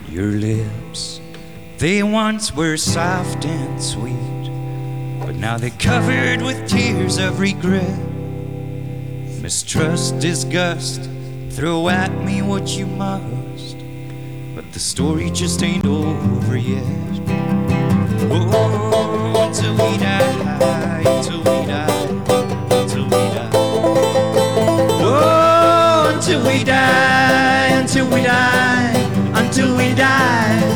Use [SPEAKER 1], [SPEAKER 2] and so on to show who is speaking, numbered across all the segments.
[SPEAKER 1] Your lips, they once were soft and sweet, but now they're covered with tears of regret. Mistrust, disgust, throw at me what you must, but the story just ain't over yet. Oh, until we die, until we die, until we die. Oh, until we die, until we die, until we die.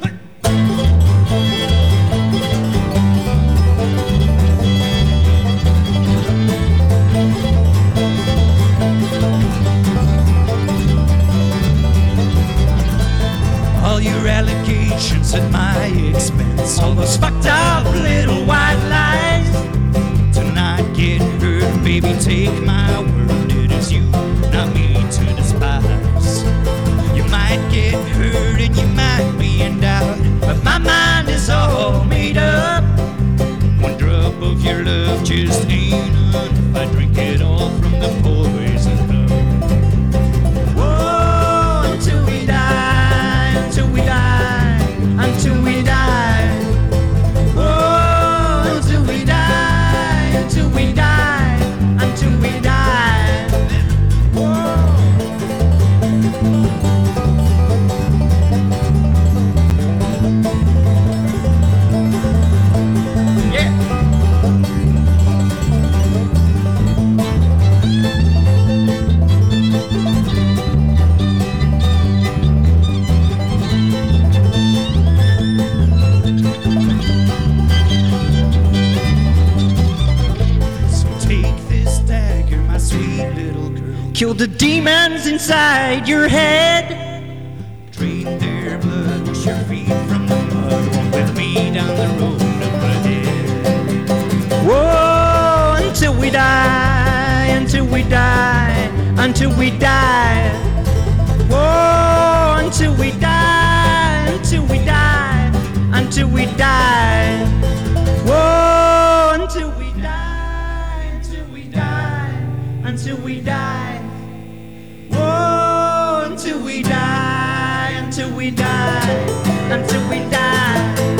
[SPEAKER 1] All your allegations at my expense, all those fucked up little white lies. To not get hurt, baby, take my word. It is you, not me, to despise. You might get hurt and you might be in doubt, but my mind is all made up. One drop of your love just ain't enough. I drink it all from the poison cup. Whoa, until we die, until we die, until we die. Whoa, until we die, until we die, until we die. Whoa. Kill the demons inside your head. Drain their blood, wash your feet from the mud. Walk with me down the road up ahead. Whoa, until we die, until we die, until we die. Whoa, until we die, until we die, until we die. Whoa, until we die, until we die, until we die. Whoa, until we die, until we die, until we die.